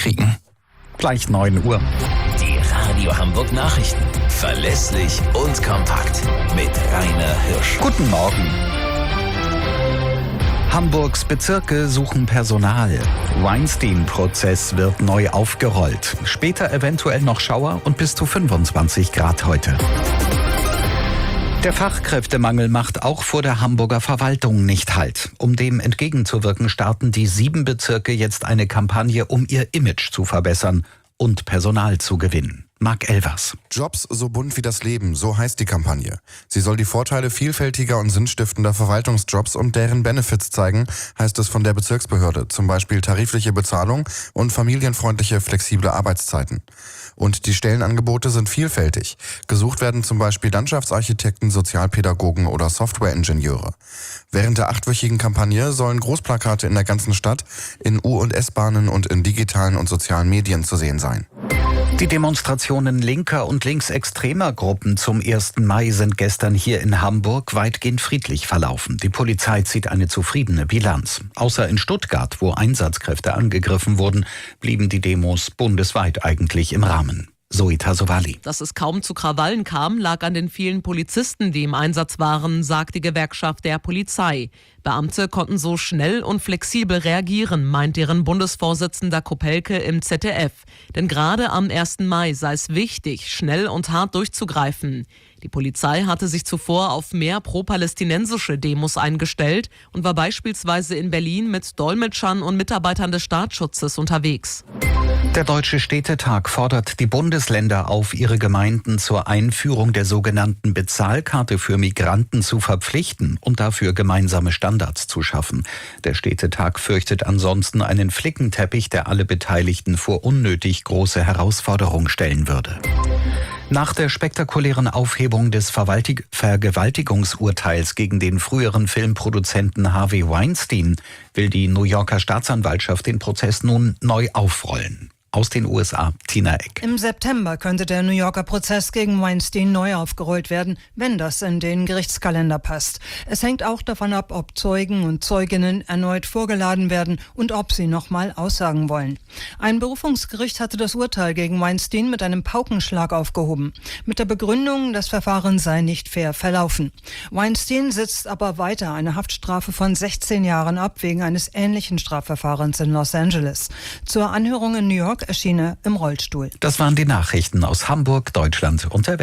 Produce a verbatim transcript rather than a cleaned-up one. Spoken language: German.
kriegen. Gleich neun Uhr. Die Radio Hamburg Nachrichten. Verlässlich und kompakt. Mit Rainer Hirsch. Guten Morgen. Hamburgs Bezirke suchen Personal. Weinstein-Prozess wird neu aufgerollt. Später eventuell noch Schauer und bis zu fünfundzwanzig Grad heute. Der Fachkräftemangel macht auch vor der Hamburger Verwaltung nicht Halt. Um dem entgegenzuwirken, starten die sieben Bezirke jetzt eine Kampagne, um ihr Image zu verbessern und Personal zu gewinnen. Marc Elvers. Jobs so bunt wie das Leben, so heißt die Kampagne. Sie soll die Vorteile vielfältiger und sinnstiftender Verwaltungsjobs und deren Benefits zeigen, heißt es von der Bezirksbehörde. Zum Beispiel tarifliche Bezahlung und familienfreundliche, flexible Arbeitszeiten. Und die Stellenangebote sind vielfältig. Gesucht werden zum Beispiel Landschaftsarchitekten, Sozialpädagogen oder Softwareingenieure. Während der achtwöchigen Kampagne sollen Großplakate in der ganzen Stadt, in U- und S-Bahnen und in digitalen und sozialen Medien zu sehen sein. Die Demonstrationen linker und linksextremer Gruppen zum ersten Mai sind gestern hier in Hamburg weitgehend friedlich verlaufen. Die Polizei zieht eine zufriedene Bilanz. Außer in Stuttgart, wo Einsatzkräfte angegriffen wurden, blieben die Demos bundesweit eigentlich im Rahmen. Zoe Tasovali. Dass es kaum zu Krawallen kam, lag an den vielen Polizisten, die im Einsatz waren, sagt die Gewerkschaft der Polizei. Beamte konnten so schnell und flexibel reagieren, meint deren Bundesvorsitzender Kopelke im Z D F. Denn gerade am ersten Mai sei es wichtig, schnell und hart durchzugreifen. Die Polizei hatte sich zuvor auf mehr pro-palästinensische Demos eingestellt und war beispielsweise in Berlin mit Dolmetschern und Mitarbeitern des Staatsschutzes unterwegs. Der Deutsche Städtetag fordert die Bundesländer auf, ihre Gemeinden zur Einführung der sogenannten Bezahlkarte für Migranten zu verpflichten und dafür gemeinsame Standards zu schaffen. Der Städtetag fürchtet ansonsten einen Flickenteppich, der alle Beteiligten vor unnötig große Herausforderungen stellen würde. Nach der spektakulären Aufhebung des Verwaltig- Vergewaltigungsurteils gegen den früheren Filmproduzenten Harvey Weinstein will die New Yorker Staatsanwaltschaft den Prozess nun neu aufrollen. Aus den U S A, Tina Eck. Im September könnte der New Yorker Prozess gegen Weinstein neu aufgerollt werden, wenn das in den Gerichtskalender passt. Es hängt auch davon ab, ob Zeugen und Zeuginnen erneut vorgeladen werden und ob sie nochmal aussagen wollen. Ein Berufungsgericht hatte das Urteil gegen Weinstein mit einem Paukenschlag aufgehoben. Mit der Begründung, das Verfahren sei nicht fair verlaufen. Weinstein sitzt aber weiter eine Haftstrafe von sechzehn Jahren ab, wegen eines ähnlichen Strafverfahrens in Los Angeles. Zur Anhörung in New York erschien er im Rollstuhl. Das waren die Nachrichten aus Hamburg, Deutschland und der Welt.